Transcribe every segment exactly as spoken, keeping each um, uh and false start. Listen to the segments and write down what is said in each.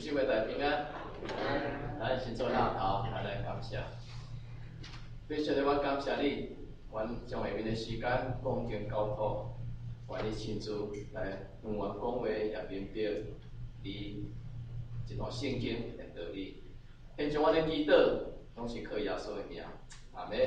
姊妹大家平安。咱先做纳头，咱来感谢。非常的我感谢你，阮将下面的时间讲经交托，愿你亲自来向我讲话，也明白你一段圣经的道理。现将我的祈祷拢是靠耶稣的名，阿门。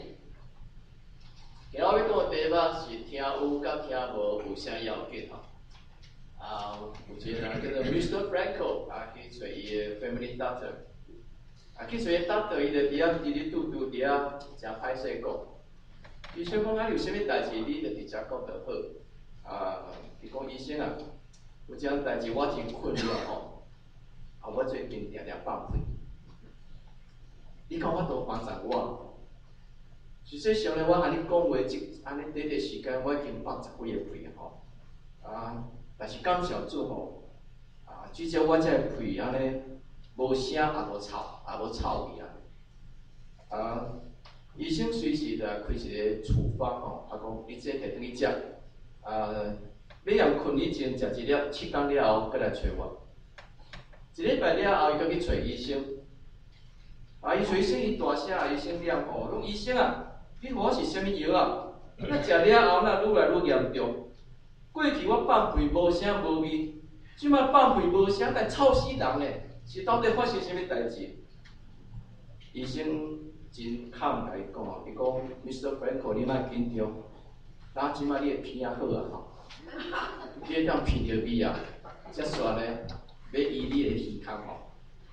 今仔要讲的题目是听有甲听无有啥要紧吼？啊，有一个人叫做 Mister Franco， 啊去找伊的 family doctor， 啊去找伊 doctor， 伊就伫遐伫咧拄拄伫遐真歹势讲。医生讲啊，有啥物代志，你就直接讲就好。啊，伊讲医生啊，有一件代志我真困扰吼，啊我最近定定放屁，你看我都帮助我。实际上咧，我安尼讲话，即安尼短短时间，我已经放十几个屁吼，啊，但是感谢主吼，啊，至少我这个屁安尼无声也无臭，也无臭味啊。啊，医生随时就开一个处方吼，啊讲你这摕转去食，啊，要让困以前食一粒，七天了后，再来找我。一礼拜了后，伊再去找医生，啊，伊找医生，伊大声啊，医生了吼，讲医生啊。你互我是啥物药啊？那食了后，那愈来愈严重。过去我放屁无声无味，即摆放屁无声，但臭死人嘞！是到底发生啥物代志？医生真坦甲伊讲，伊讲 Mister Franco， 你莫紧张，呾即摆你的鼻仔好啊吼，你会当鼻着味啊，则煞咧要医你的耳孔吼。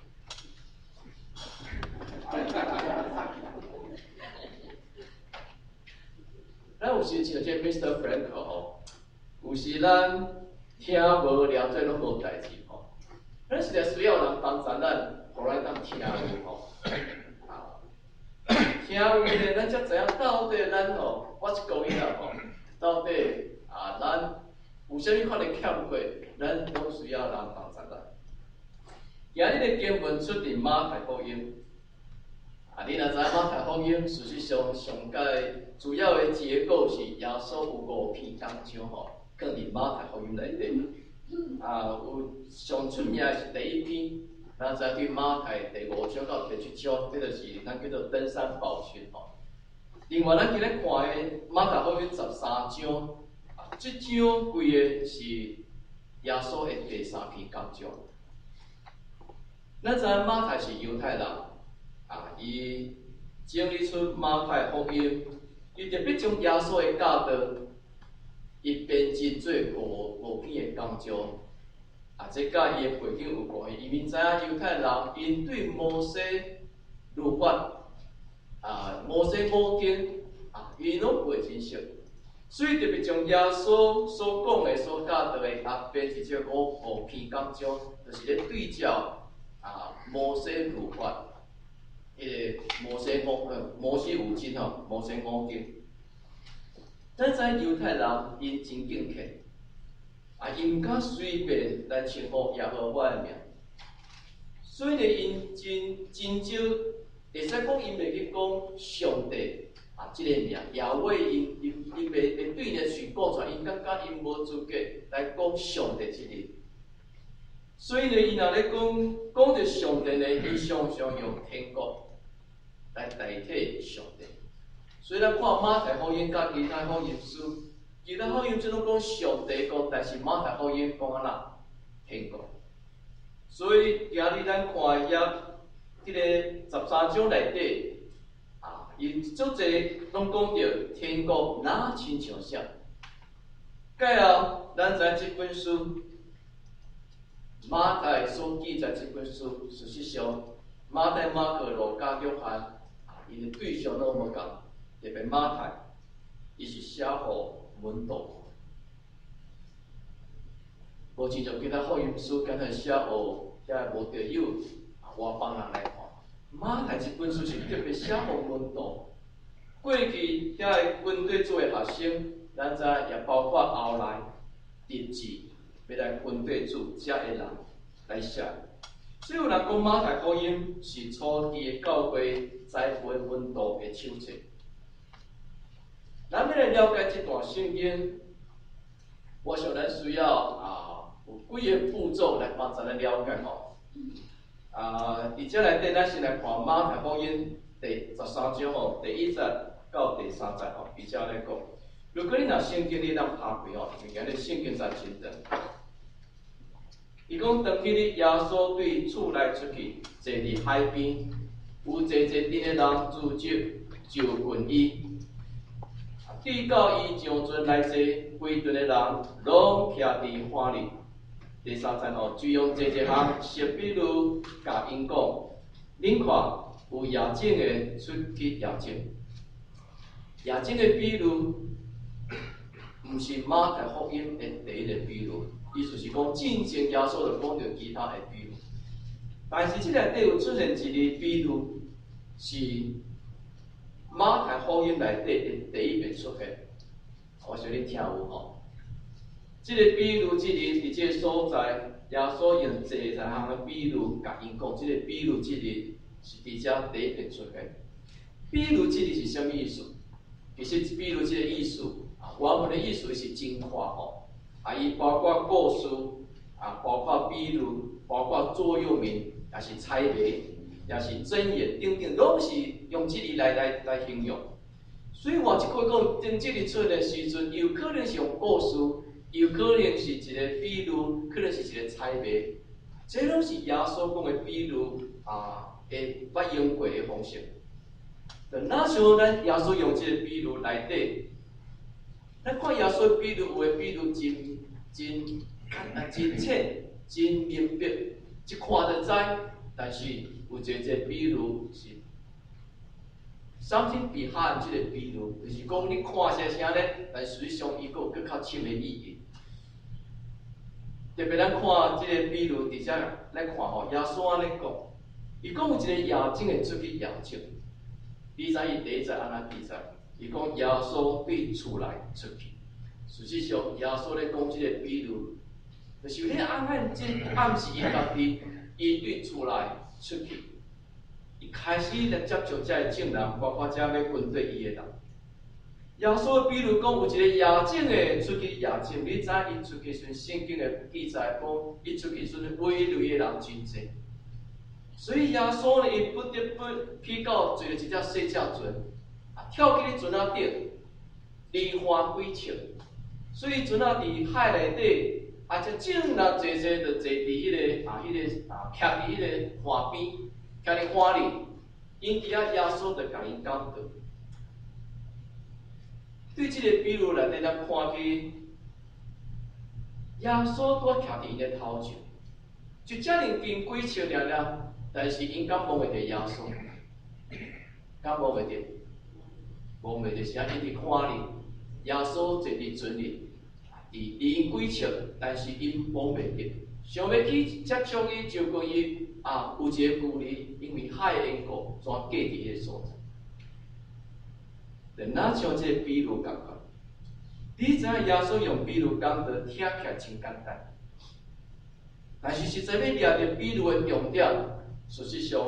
咱有时像这 Mister Franco 吼，有时咱听无了解拢无代志吼，咱实在需要人帮助咱，互咱当听有吼。啊，听有咧，咱才知影到底咱吼，我一个月啊吼，到底啊咱有啥物款的欠缺，咱拢需要人帮助咱。今日的经文出自马太福音。啊，你若知影马太福音，事实上上界主要的结构是耶稣有五篇讲章吼，放伫马太福音内底。啊，有上出名的是第一篇，咱知对马太第五章到第七章，这就是咱叫做登山宝训吼。另外，咱今日看的马太福音十三章，啊，这章规个是耶稣的第三篇讲章。咱知影马太是犹太人。啊，伊整理出马太福音，伊特别将耶稣的教导，伊编辑做五五篇的讲章。啊，这甲伊的背景有关系，因为知影犹太人因对摩西律法，啊，摩西五经，啊，伊拢背真熟，所以特别将耶稣所讲的、所教导的，啊，编辑做五五篇讲章，就是咧对照啊摩西律法。迄个摩西五呃摩西五经吼，摩西五经。咱知犹太人因真敬虔，啊，因毋敢随便来称呼耶和华的名，所以呢，因真真少，会使讲因袂去讲上帝啊，即、这个名，耶和华因因因袂会对人去讲出来，因感觉因无资格来讲上帝即个。所以呢，伊若咧讲讲着上帝呢，伊常常用天国来代替上帝，所以咱看马太福音甲其他福音书，其他福音书拢讲上帝国，但是马太福音讲安那天国。所以今日咱看遐迄个十三章内底，啊，因足侪拢讲着天国哪亲像啥。介后，咱知即本书马太所记载即本书，事实上马太、马可、路加、约翰。伊的对象拢无共，特别马太，伊是写互门徒，无亲像其他福音书，敢若写互遐无着友啊外邦人来看。马太这本书是特别写互门徒。过去遐个军队做的学生，咱知也包括后来日志要来军队做遮个人来写。所以有人讲马太福音是初期的教会栽培门徒的手册。咱要来了解这段圣经，我想咱需要啊有几个步骤来帮助咱了解吼。 啊，而且内底咱先来看马太福音第十三章吼，第一节到第三节吼，比较来讲。如果你若圣经你当拍开吼，就今日圣经真真长。伊讲当起日耶稣对厝内出去，坐伫海边，有坐坐阵的人自接就近伊。对到伊上船来坐，规顿的人拢徛伫花里。第三节吼，就用这一项实比如甲因讲，恁看有亚种的出去亚种，亚种的比如，毋是马太福音的第一个比如，意思是讲进前耶稣就讲着其他的比如，但是即内底有出现一个比如，是马太福音内底的第一遍出现，我想你听有吼。即个比如，即个伫即个所在，耶稣用坐在项的比如甲因讲，即个比如，即个是伫遮第一遍出现。比如，即个是啥物意思？其实比如即个意思，啊，原本的意思是真话吼，啊，伊包括故事，啊，包括比如，包括座右铭，也是彩绘，也是箴言，等等，拢是用即个来来来形容。所以换一句讲，当即个出的时阵，有可能是用故事。有可能是一个比如，可能是一个彩绘，这拢是耶稣讲的比如啊，会捌用过的方式。就哪像咱耶稣用这个比如内底，咱看耶稣的比如，有的比如真真啊真浅、真明白，一看就知。但是有一个比如是 something behind 这个比如，就是讲你看些啥咧，但实际上伊个有更较深的意义。特别咱看即个比如，伫遮来看吼，耶稣安尼讲，伊讲有一个亚种会出去亚种，你知伊第一节安怎记载？伊讲耶稣对厝内出去，实际上耶稣咧讲即个比如，就是咧暗暗即暗示伊家己，伊对厝内出去，伊开始来接触遮个众人，包括遮要跟对伊的人。耶稣的比如讲，有一个亚种的出去亚种，你知伊出去时，圣经的记载讲，伊出去时围累的人真济，所以耶稣呢，伊不得不去到做了一只小只船，啊，跳去咧船仔顶，离岸几尺，所以船仔伫海内底，啊，只众人坐坐就坐伫迄个啊，迄个啊，徛伫迄个岸边，徛伫海里，因伫遐耶稣就甲因讲道。对即个比如内底，咱看去，耶稣拄徛伫因的头前，就遮尔近几尺了了，但是因敢摸袂着耶稣，敢摸袂着，摸袂着是安尼伫看哩。耶稣坐伫船里，伫离因几尺，但是因摸袂着，想要去接触伊，就讲伊啊有一个距离，因为海的缘故，全隔伫迄个所在。就哪像这个比如共款，你知影耶稣用比如讲的听起来真简单，但是实在要抓着比如的重点，事实上，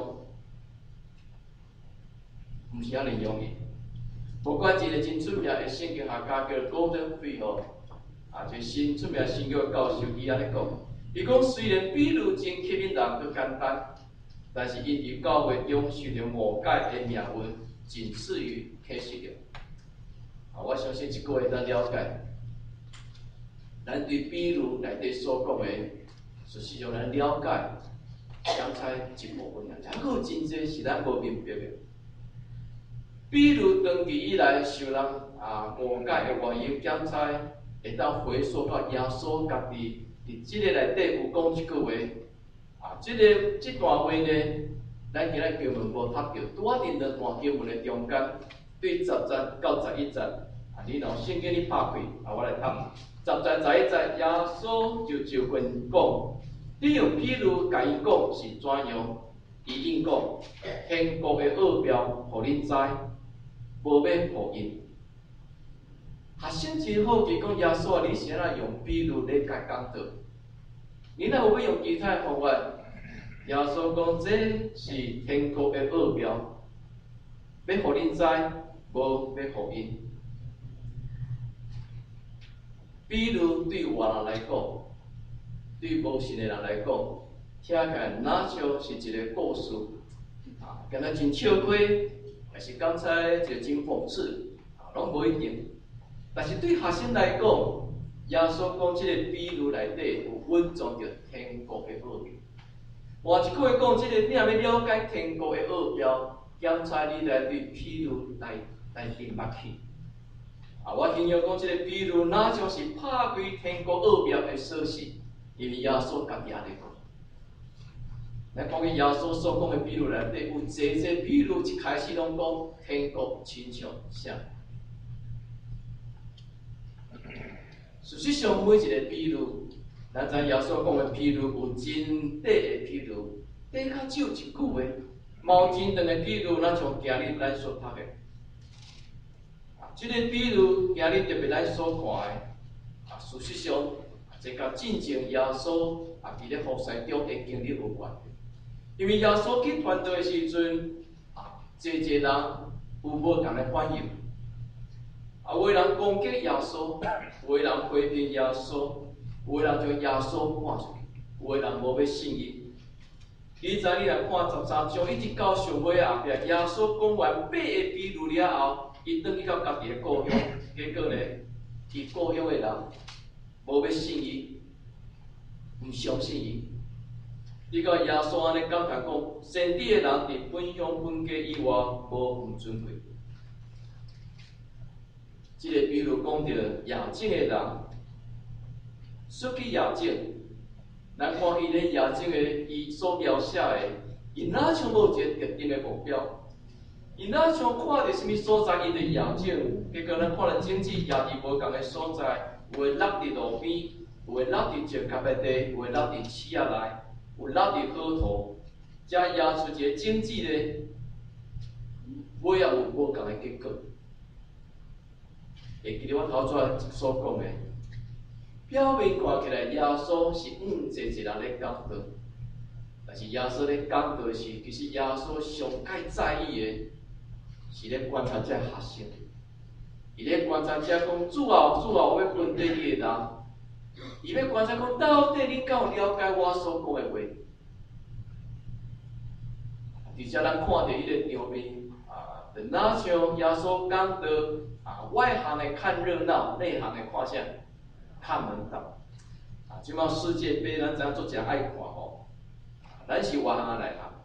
毋是安尼容易。不管一个真出名的圣经学家叫 Gordon Fee 吼，啊，就新出名新约教授，伊安尼讲，伊讲虽然比如真吸引人搁简单，但是因伫教会中受着误解的命运，仅次于可惜了。啊，我相信即个会咱了解，咱对比如内底所讲的，事实上咱了解，刚才一部分尔，还有真济是咱无明白的。比如长期以来受人啊误解的原因，刚才会当回溯到耶稣家己伫即个内底有讲一句话，啊，即、这个即段话呢，咱今日经文无读到，拄啊伫两段经文的中间，对十节到十一节，啊，你若圣经你拍开，啊，我来读。十节十一节，耶稣就就跟讲，你用比如甲伊讲是怎样？伊应讲，天国的奥妙，互恁知。无要互因，学生真好奇讲耶稣啊，你是安怎用比如咧甲讲道？你若有要用其他的方法？耶稣讲这是天国的奥妙，要互恁知，无要互因。比如对外人来讲，对无信的人来讲， 听起来哪像是一个故事啊，敢若真笑话，还是刚才一个真讽刺啊，拢无一定。但是对学生来讲，耶稣讲即个比喻内底有蕴藏着天国的奥秘。换一句话讲，即、这个你若要了解天国的奥妙，检查你来对比喻来来明白去。啊，我形容讲即个比喻哪像是拍开天国奥妙的锁匙，因为耶稣家己也咧讲。咱讲起耶稣所讲的比喻内底，有济济比喻一开始拢讲天国亲像啥。事实上，每一个比喻，咱知耶稣讲的比喻有真谛的比喻，底较只有一句话，毛真长的比喻，咱像今日咱所读的。这个比喻今日特别咱所看的，啊，事实上，这甲真正耶稣啊伫咧服侍中的经历有关。因为耶稣去传道的时阵，啊，济济人有无同的反应。啊，有的人攻击耶稣，有的人批评耶稣，有的人将耶稣赶出去，有的人无要信伊。你知你来看十三章，一直到上尾后壁，耶稣讲完八个比喻了后，伊转去到家己的故乡，结果呢，伊故乡的人无要信伊，唔相信伊。你甲耶稣安尼感叹讲，先知的人伫本乡本家以外无唔尊贵。即个比如讲到亚境的人，说起亚境，咱看伊咧亚境的伊所描写的，伊哪像无一个特定的目标？伊哪像看到什么所在，伊的亚境，结果咱看到经济也伫无共的所在，有的落伫路边，有的落伫石夹的地，有的落伫市仔内。有落伫好土，才压出一个经济咧，尾也有无共的结果。会记得我头先所讲的，表面看起来耶稣是嗯济济人咧讲道，但是耶稣咧讲道时，其实耶稣上界在意的，是咧观察这学生，伊咧观察这讲主后主后要分对你的人。伊要观察讲，到底你敢有了解我所讲的话？而且咱看到伊个场面啊，就哪像耶稣讲到啊，外行的看热闹，内行的看啥？看门道。啊，即摆世界杯咱知影足诚爱看吼，咱是外行的内行。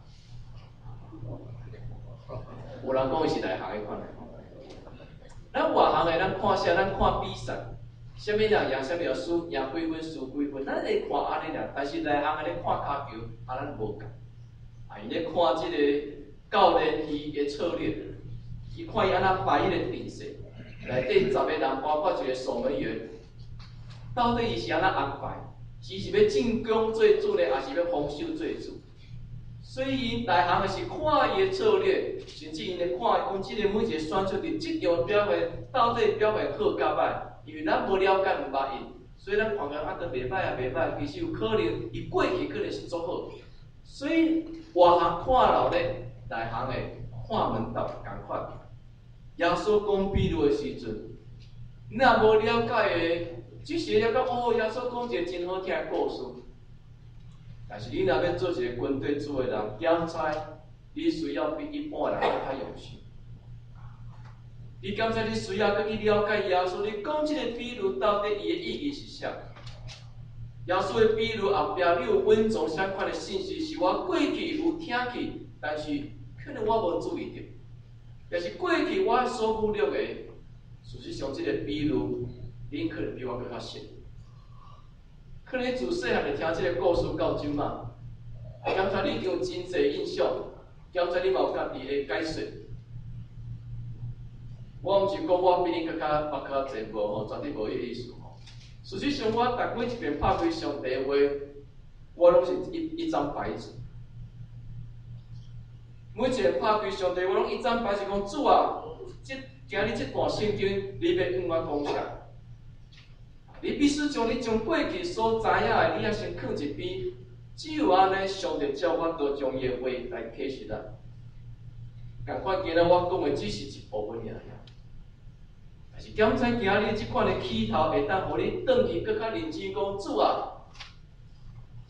有人讲伊是内行的看内行。咱外行的，咱看啥？咱看比赛。啥物人赢，啥物人输，赢几分输几分，咱会看安尼俩。但是内行个咧看骹球，啊，咱无共。啊，伊咧看即个教练伊个策略，伊看伊安怎摆伊个阵势，内底十个人，包括一个守门员，到底伊是安怎安排？伊是要进攻做主呢，还是要防守做主？所以伊内行个是看伊个策略，甚至伊咧看讲即个每一个选手伫即场表现到底表现好甲歹。因为咱无了解毋捌因，所以咱看讲啊，都袂歹啊，袂歹。其实有可能伊过去可能是足好，所以外行看老咧，内行诶看门道共款。耶稣讲比喻的时阵，你若无了解诶，只是了解哦，耶稣讲一个真好听诶故事。但是你若要做一个军队主诶人，检查你需要比一般人更较用心。你刚才你需要去了解耶稣，你讲这个比喻到底伊的意义是啥？耶稣的比喻后壁你有蕴藏啥款的信息？是我过去有听去，但是可能我无注意到，但是过去我所忽略的，事实上这个比喻，你可能比我更较熟。可能自细汉就听这个故事到今嘛，刚才你有真侪印象，刚才你嘛有家己的解说。我毋是讲我比你更加捌较侪无吼，绝对无迄个意思吼。事实上，我逐每一遍拍开上帝话，我拢是一一张白纸。每一遍拍开上帝，我拢一张白纸讲主啊，即今日即段圣经，你要向我讲啥？你必须将你将过去所知影的，你也先放一边。只有安尼，上帝叫我多将伊的话来启示咱。共款今日我讲的只是一部分尔。但是检查今日即款的起头，会当互你转去更较认真讲主啊，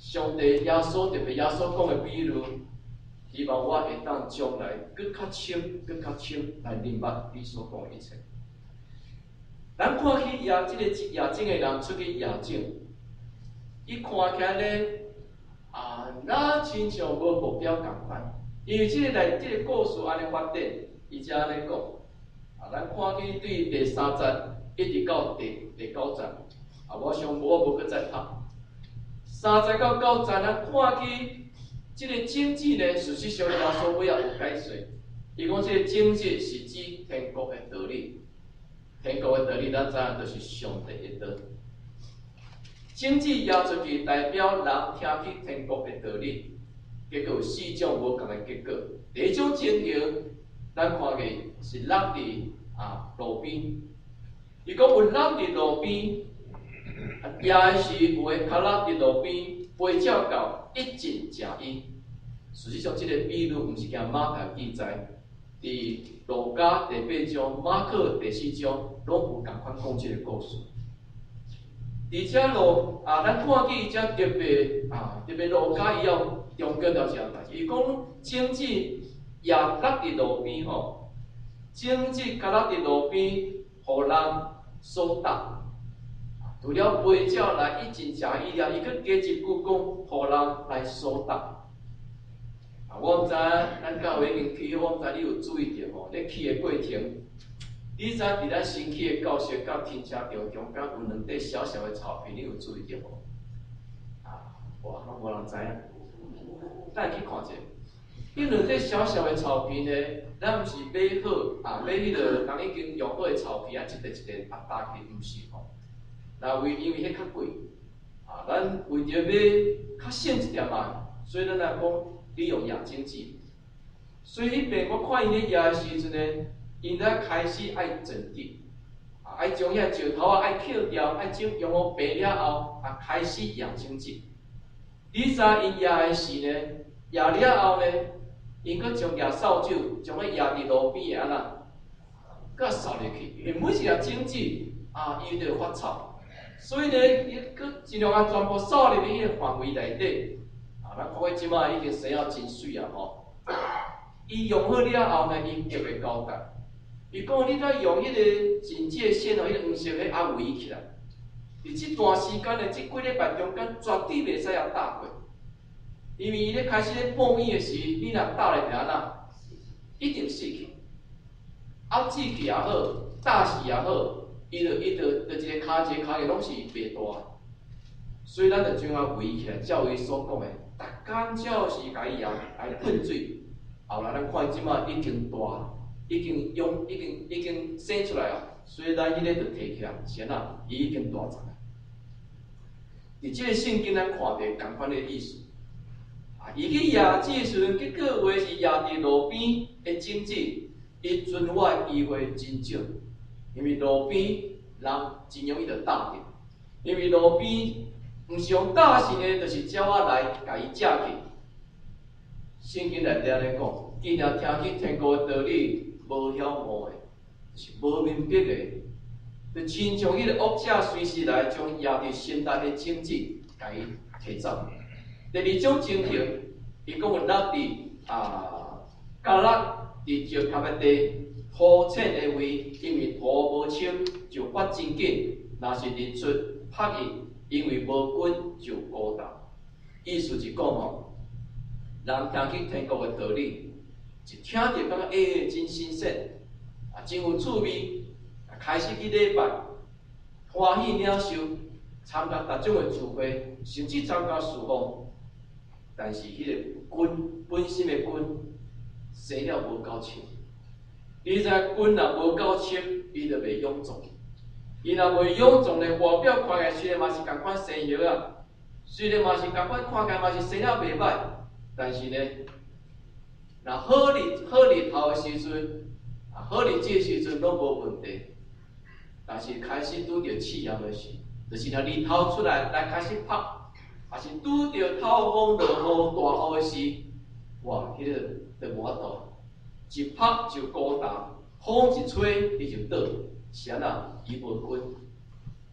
上帝耶稣特别耶稣讲的比喻，希望我会当将来更较深、更较深来明白你所讲的一切。咱看去夜即个夜景的人出去夜景，伊看起来咧啊，那亲像无目标共款。因为即个内即个故事安尼发展，伊才安尼讲。啊，咱看去对第三节一直到第第九节，啊，我想我无搁再读。三节到九节，咱看去即个经济呢，事实上耶稣尾也有解说。伊讲即个经济是指天国的道理，天国的道理咱知影就是上帝的道。经济压出去代表人听去天国的道理，结果有四种无同的结果。第一种情形，咱看嘅是落伫啊路边，伊讲有落伫路边，也是有诶较落伫路边，背照到一尽食伊。实际上，即、这个比喻毋是惊马可记载，伫路加第八章、马可第四章，拢有共款讲即个故事。而且路啊，咱看见伊遮特别啊，特别路加伊要中间了一项代志，伊讲经济也落伫路边吼，经济甲落伫路边，互人所搭。除了背照来一尽食伊了，伊佫加一句讲，互人来所搭。啊，我毋知咱教会已经去，我毋知你有注意到吼，咧去的过程。你知伫咱新起的教室甲停车场中间有两块小小的草坪，你有注意到无？啊，哇，拢无人知影。咱去看者，迄两块小小的草坪呢，咱毋是买好啊，买迄个人已经用好的草坪啊，一块一块啊搭起，毋是吼。那为因为迄较贵，啊，咱为着要较省一点嘛，所以咱来讲利用夜经济。所以迄边我看伊咧夜的时阵呢。因咧开始爱整治，啊，爱将遐石头啊爱捡掉，爱整用好白了后，啊开始养经济。你知因野的时呢，野了后呢，因搁将野扫帚将伊野伫路边安那，搁扫入去。因为每一个经济啊，伊都有发臭，所以呢，伊搁尽量啊全部扫入去迄个范围内底。啊，咱看伊即马已经生了真水啊吼。伊用好了后呢，伊特别交代。伊讲，你再用迄个警戒线哦，迄个黄色迄啊围起来。伫即段时间的即几礼拜中间，绝对袂使啊搭过，因为伊咧开始咧播映的时，你若搭咧安那，一定死去。压制去也好，搭死也好，伊就伊就就一个骹一个骹个拢是袂大。所以咱就怎啊围起来，照伊所讲的，逐工照是甲伊啊来喷水。后来咱看即马已经大。已经用已经已经生出来啊，所以咱迄个就摕起来，先啊，伊已经大丛啊。伫即个圣经咱看到共款的意思，啊，伊去亚子的时阵，结果话是亚伫路边的经济，伊存活的机会真少，因为路边人真容易就搭着，因为路边毋是用搭是呢，就是鸟仔来甲伊食去。圣经内底安尼讲，既然听去天国的道理。无晓悟的，就是无明白的，就亲像迄个恶者随时来将压伫心内的经济，甲伊摕走。第二种情形，伊讲有落伫啊，角落伫石头的地，铺浅的位，因为土无清，就发真紧。若是日出晒伊，因为无菌就孤单。意思是讲吼，人听去天国的道理。一听着感觉哎，真新鲜，啊，真有趣味，啊，开始去礼拜，欢喜领受，参加各种的聚会，甚至参加侍奉。但是迄个根本身的根生了无够深，你知根若无够深，伊就袂臃肿。伊若袂臃肿的外表看起来虽然嘛是共款生叶啊，虽然嘛是共款看起来嘛是生了袂歹，但是呢。若好日好日头的时阵，啊好日子的时阵拢无问题，但是开始拄着试验的时，就是若日头出来来开始拍，还是拄着透风落雨大雨的时，哇，迄、那个就无法度，一拍就孤单，风一吹伊就倒，是安那伊无根。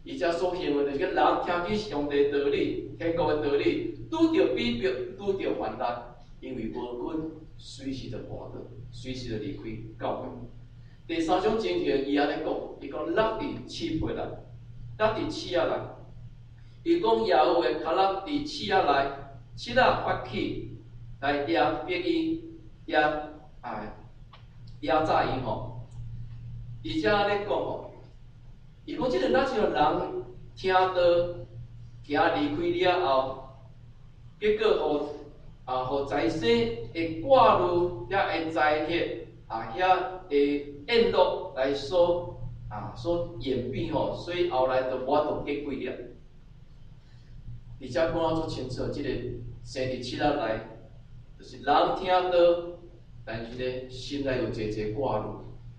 伊遮所行的，就是人听起上帝道理、天国的道理，拄着逼迫、拄着患难，因为无根，随时就跋倒，随时就离开教会。第三种情形，伊安尼讲，伊讲落伫刺背内，落伫刺仔内。伊讲耶和华脚落伫刺仔内，刺仔发起来压迫伊，压哎压榨伊吼。而且咧讲吼，伊讲即个咱像人听道行离开了后，结果互啊互在生的挂路遐会灾孽啊遐会宴乐来所啊所演变吼，所以后来就无法度结果了。而且讲啊足清楚，即、这个生伫七仔内，就是人听道，但是咧心内有侪侪挂路。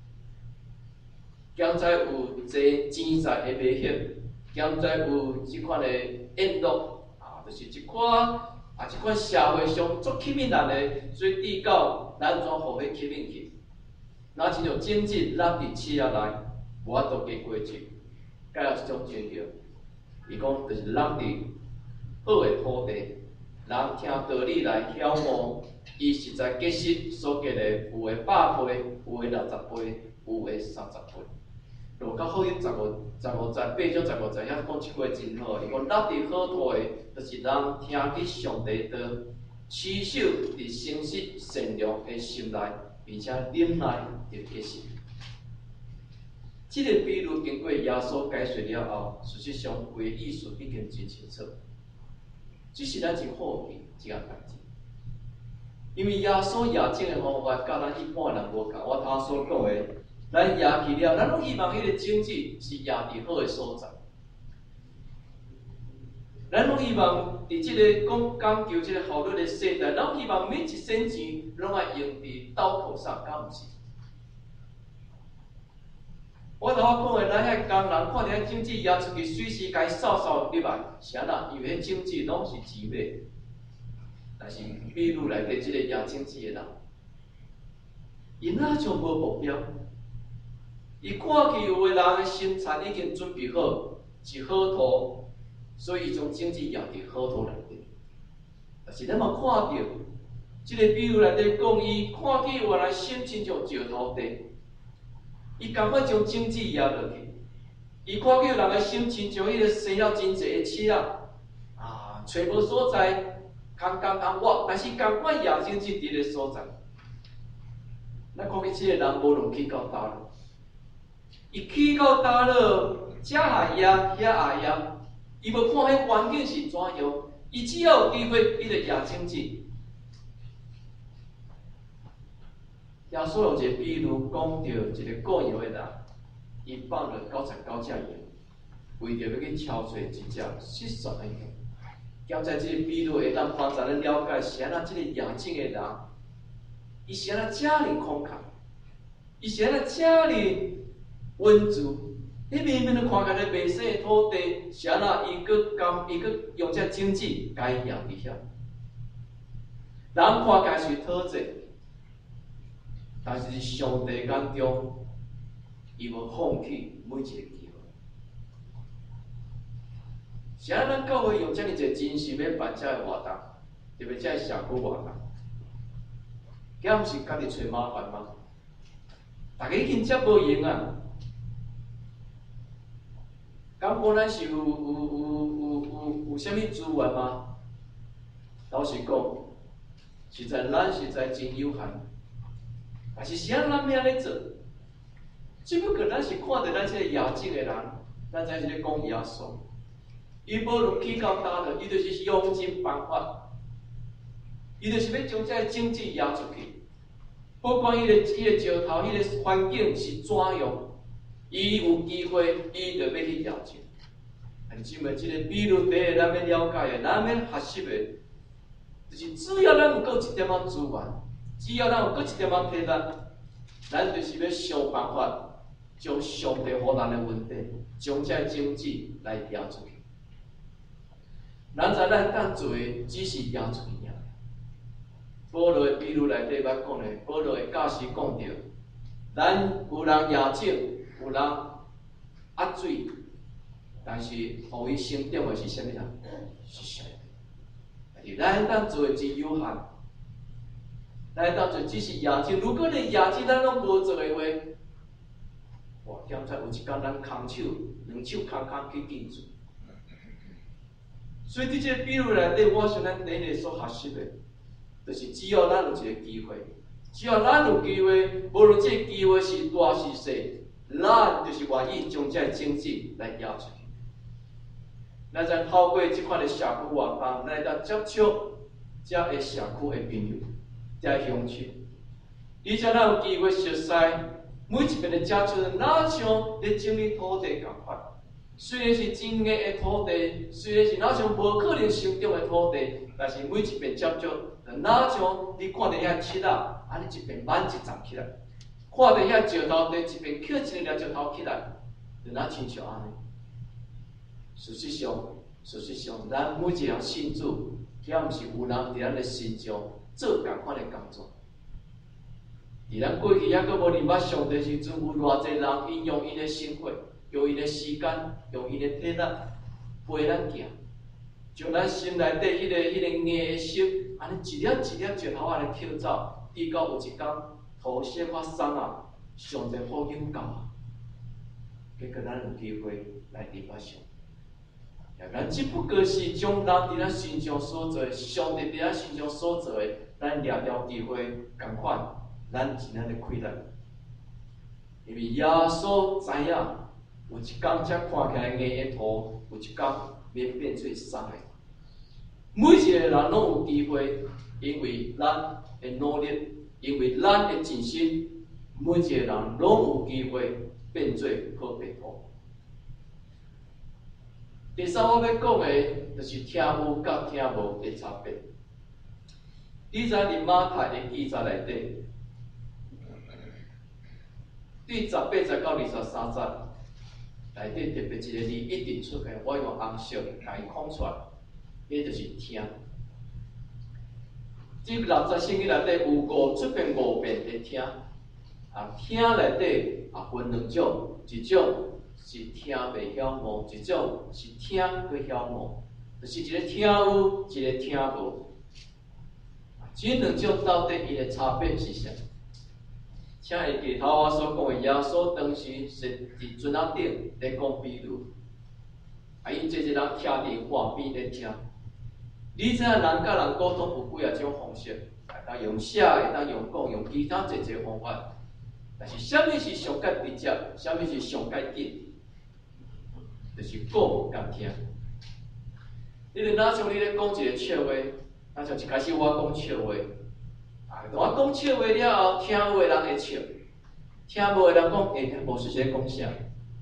兼在有侪钱财的迷惑，兼在有即款的宴乐啊，就是即款啊，即款社会上足吸引人的，所以递到咱怎互迄吸引去？那亲像经济落伫企业内，无法度加过去，介有一种情形，伊讲就是落伫好的土地，人听道理来晓悟，伊实在结实所结的，有的百倍，有的六十倍，有的三十倍。落较好啲十五、十五节、八章十五节，遐讲一句话真好。伊讲，落伫好土的，就是人听去上帝道，持守伫诚实善良的心内，并且忍耐着结实。这个比喻经过耶稣解说了后，事实上规意思已经真清楚。只是咱真好奇一件代志，因为耶稣验证的方法，甲咱一般人无共。我头所讲的。咱压去了，咱拢希望迄个经济是压伫好的所在。咱拢希望伫即个讲讲究即个效率的时代，咱希望每一仙钱拢爱用伫刀口上，敢毋是？我头仔讲的，咱遐工人看着经济压出去，随时该扫扫入来，是安那？因为迄经济拢是钱买，但是秘鲁内底即个压经济的人，因哪像无目标？伊看去有个人的生产已经准备好，是好土，所以伊将经济压伫好土内底。但是咱嘛看到，即、这个比喻内底讲，伊看起原来心亲像石头地，伊赶快将经济压落去。伊看起有人的心亲像迄个生了真济的刺仔，啊，找无所在，空空空活，但是赶快压经济伫个所在。咱看起即个人无论去到倒了。伊去到倒落，遮也压，遐也压，伊无看迄环境是怎样，伊只要有机会，伊就压经济。耶稣有一个比喻，讲到一个过摇的人，伊放了九十九只羊，为着要去挑找一只失散的羊。兼在即个比喻会当帮助咱了解是安那即个养精的人，伊是安那遮尔慷慨，伊是安那遮尔温助，你明明就看起来袂生的土地，是安那伊搁甘伊搁用这经济甲伊养伫遐。人看起来是讨债，但是上帝眼中，伊无放弃每一个机会。是安咱教会用遮尔侪真心要办遮个活动，特别遮个社区活动，遐毋是家己找麻烦吗？大家已经接无用啊！敢讲咱是有有有有有有啥物资源吗？老实讲，实在咱实在真有限。但是是安咱要安尼做，只不过咱是看着咱这个亚境的人，咱才是咧讲耶稣。伊无论去到倒落，伊就是用尽办法，伊就是要将这个经济压出去。不管伊个伊个石头，伊个环境是怎样。伊有机会，伊就要去了解。但是么，即个比如第一，咱要了解的，咱要学习的，就是只要咱有够一点仔资源，只要咱有够一点仔体力，咱就是要想办法将上帝予咱的问题，将这经济来压出去。咱知咱当做的只是压出去尔。保罗的比如内底捌讲的，保罗的教师讲到，咱有人压井。有人压水， 但是互伊成长的是啥物啊？是上帝。但是咱当做的真有限，咱当做只是业绩。如果连业绩咱拢无做的话，哇！现在有一天咱空手，两手空空去建筑。所以伫这个比喻内底，我想咱第一个所学习的，就是只要咱有一个机会，只要咱有机会，无论这个机会是大是小，咱就是愿意将这种子来摇出去。咱再透过这款的社区活动，来当接触这个社区的朋友，这乡亲，而且咱有机会熟悉每一边的接触，哪像咧整理土地共款。虽然是真硬的土地，虽然是哪像无可能生长的土地，但是每一边接触，哪像你看到遐漆啊，安尼一边挽一丛起来，看到遐石头地一边捡一粒石头起来，就哪亲像安尼。事实上，事实上，咱每一个人信主，遐毋是有人伫咱的心中做共款的工作。伫咱过去还阁无认捌上帝时阵，有偌济人运用因的生活。用伊的时间，用伊的体力陪咱行，将咱心内底迄个、迄个硬的心，安尼一粒一粒石头安尼捡走，直到有一天土色发送啊，上帝福音到啊，结果咱有机会来认捌上帝。咱只不过是将咱伫咱心中所做，上帝伫咱心中所做的，咱掠着机会共款，咱是咱的亏难，因为耶稣知影。有一天，才看起来硬的土，有一天免变做松的。每一个人拢有机会，因为咱的努力，因为咱的尽心，每一个人拢有机会变做好白土。第三，我要讲的，就是听有甲听无的差别。你知伫马太的记载内底，第十八节到二十三节。内底特别一个字一定出现，我用红色甲伊框出来，迄就是听。这六十圣经内底有五出现五遍的听，啊，听内底啊分两种，一种是听袂晓无，一种是听佮晓无，就是一个听有，一个听无。这两种到底伊的差别是啥？请会记头我所讲的，耶稣当时是伫船仔顶咧讲比喻，啊，因这些人徛伫岸边咧听。你知影人甲人沟通有几啊种方式，会当用写，会当用讲，用其他一个方法。但是，啥物是上界直接？啥物是上界紧？就是讲甲听。你著哪像你咧讲一个笑话，哪像一开始我讲笑话。我讲笑话了后，听有的人会笑，听无的人讲，诶，无是在讲啥？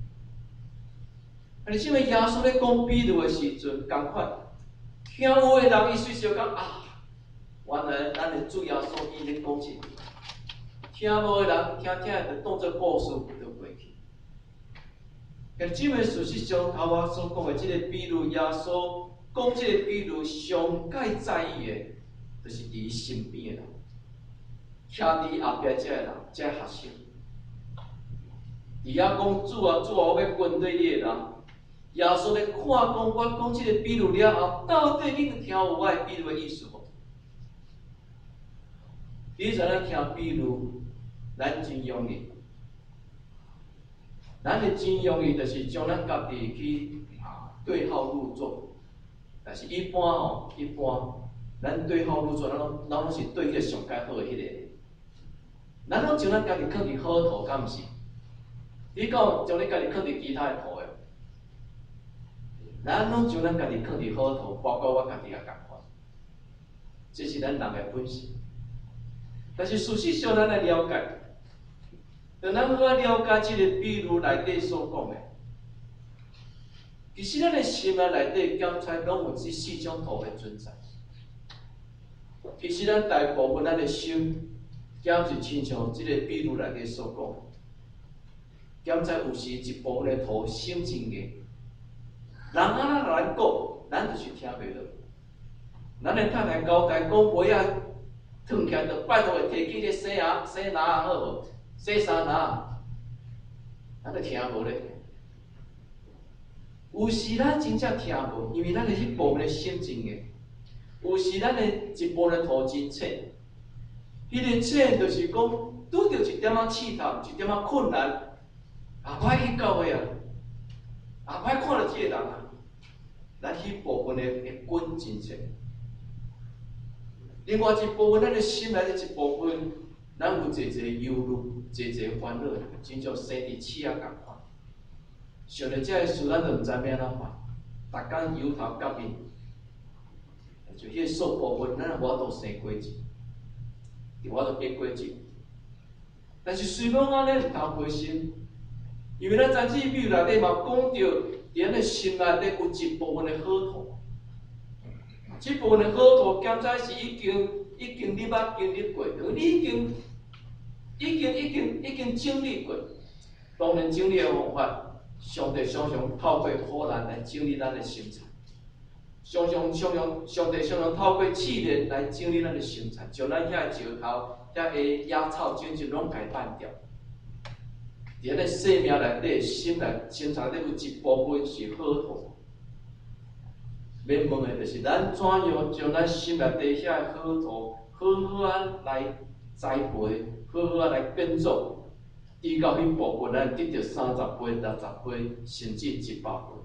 啊，你即位耶稣咧讲比喻的时阵，共款，听有的人伊随时讲啊，原来咱的主耶稣伊咧讲一个，听无的人听听就当作故事就过去。但即位事实上，头我所讲的即个比喻，耶稣讲即个比喻，上界在意的，就是伫伊身边的人。徛伫后壁遮个人，遮学生，伫遐讲主啊主啊，我要跟对你个人。耶稣咧看讲，我讲即个比喻了后，到底你听有我的比喻的意思无？你知影听比喻，咱真容易，咱的真容易就是将咱家己去啊对号入座。但是一般吼，一般咱对号入座，咱拢咱拢是对迄个上介好的迄个。咱拢将咱家己放伫好土，敢毋是？你讲将你家己放伫其他的土诶？咱拢将咱家己放伫好土，包括我家己也共款。这是咱人的本性。但是事实上，咱来了解，当咱好了解这个比喻内底所讲的，其实咱的心啊内底检查拢有这四种土的存在。其实咱大部分咱的心。检是亲像即个比喻内底所讲，检在有时一部分的土心真硬，人安那来讲，咱就是听袂落。咱的太太交代讲袂啊，烫起来就拜托会提起咧洗牙、洗拿好无？洗衫拿，咱就听无咧。 有时咱真正听无，因为咱的迄部分的心真硬；有时咱的一部分的土真浅。迄个浅就是讲，拄着一点仔试探，一点仔困难，也歹去教会啊，也歹看到即个人啊，咱迄部分的会滚真浅。另外一部分，咱的心内的一部分，咱有侪侪忧虑，侪侪烦恼，亲像生伫刺啊共款。想到这个事，咱就毋知要安怎办，逐工忧头甲面，就迄个数部分，咱无法度生过节，无法度变过节。但是虽讲安尼，毋通灰心，因为咱知识表内底嘛讲到，伫咱的心内底有一部分的好土，这部分的好土，检查是已经已经你捌经历过，你已经已经已经已经经历过。当然，经历的方法。上帝常常透过苦难来整理咱的心肠，常常常常上帝常常透过试炼来整理咱的心肠，将咱遐石头、遐个野草、种种拢改办掉。伫咱生命内底、心内、心肠内有一部分是好土。免问的就是咱怎样将咱心内底遐好土好好啊来栽培，好好啊来耕种。伊到迄部分，咱得到三十倍、六十倍，甚至一百倍。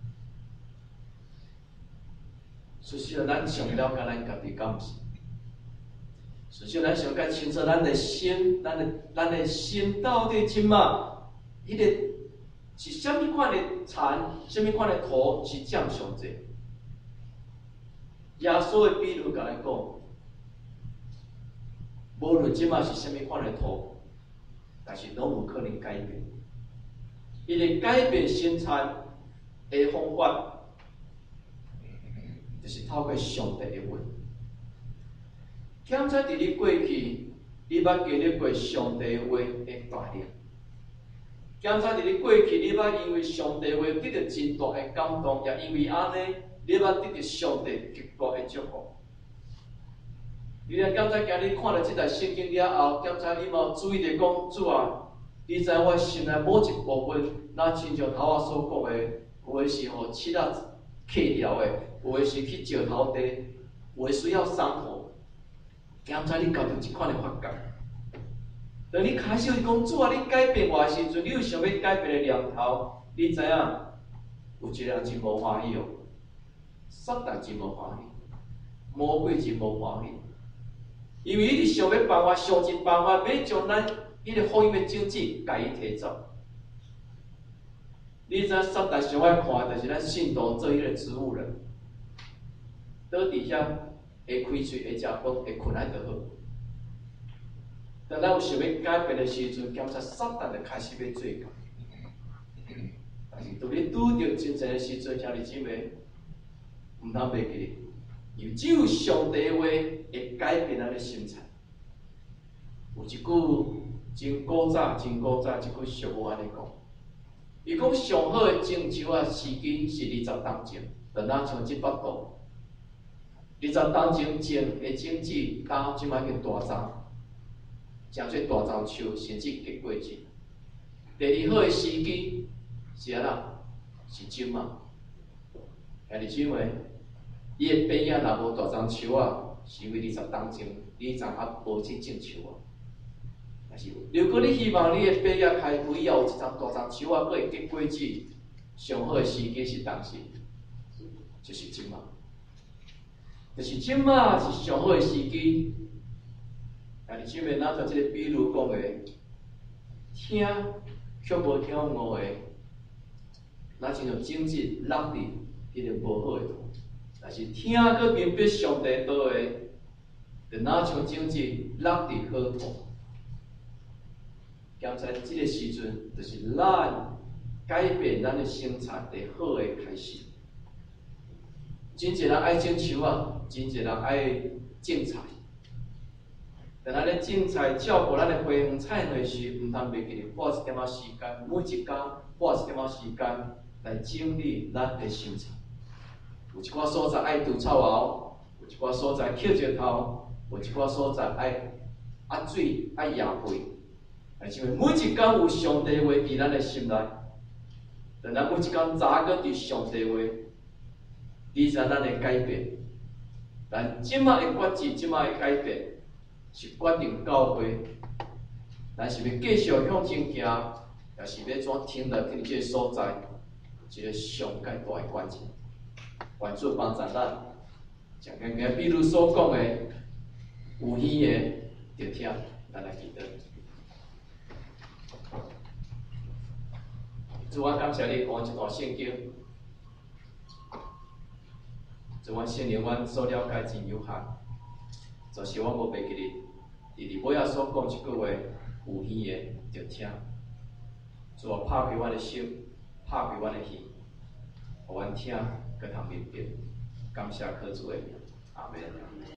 实际上，咱上了解咱家己，敢毋是？实际上，咱上解清楚咱的心，咱的咱的心到底即马，迄个是啥物款的田，啥物款的土是占上济？耶稣的比喻甲咱讲，无论即马是啥物款的土。但是拢有可能改变，伊个改变生产的方法，就是透过上帝的话。检查伫你过去，你捌经历过上帝的话的带领；检查伫你过去，你捌因为上帝的话得到真大的感动，也因为安尼，你捌得到上帝极大的祝福。你若检查今日看了即台圣经了后，检查你嘛注意着讲主啊，你知我心内某一部分，那亲像头仔所讲的，有的是互刺仔刻掉的，有的是去石头地，有的需要伤口。检查你交到即款的发觉。当你开始讲主啊，你改变我的时阵，你有想要改变的念头，你知影有一个人真无欢喜哦，撒旦真无欢喜，魔鬼真无欢喜。因为伊是想要办法，想尽办法要将咱迄个福音的种子，甲伊摕走。你知影撒旦上爱看的，就是咱信徒做迄个植物人，倒伫遐会开喙、会食饭、会困来就好。当咱有想要改变的时阵，检查撒旦就开始要做工。但是当你拄着真正的时阵，兄弟姊妹，毋通袂记哩。因为只有上帝的话会改变咱的心肠。有一句真古早、真古早一句俗语安尼讲，伊讲上好的种树啊时机是二十当前，就若像即幅图，二十当前种的种子，当即摆叫大丛，诚侪大丛树甚至结果子。第二好的时机是安怎？是即摆。兄弟姊妹。伊的边仔若无大丛树啊，是因为二十当前你昨还无去种树啊。但是，如果你希望你的边仔开开以后有一丛大丛树啊，佫会结果子，上好的时机是当时，就是即马。就是即马是上好的时机。兄弟姊妹，咱像即个比喻讲的，听却无听五个，那亲像种子落伫迄个无好的土。但是听个明白上帝道的，就若像种子落伫好土。检查即个时阵，就是咱改变咱的生产的好的开始。真侪人爱种树啊，真侪人爱种菜。但咱咧种菜照顾咱的花园菜园时，毋通袂记哩花一点仔时间，每一工花一点仔时间来整理咱的生产。有一寡所在爱除草后，有一寡所在捡石头，有一寡所在爱压水、爱压肥。而且每一工有上帝话伫咱的心内， 但咱每一天早个伫上帝话，你知咱会改变。但即马的决志，即马的改变，是决定到会，咱是要继续向前行，也是要怎挺来挺这个所在，一个上界大的关键。愿主帮助咱，像刚刚比如所讲的，有耳的就听，咱来记得。主，我感谢你，讲一段圣经。主，阮承认阮所了解真有限，就是我无袂记哩。伫伫尾仔所讲一句话，有耳的就听。主啊，拍开阮的心，拍开阮的耳，互阮听，搁通明白。感谢靠主的名，阿门。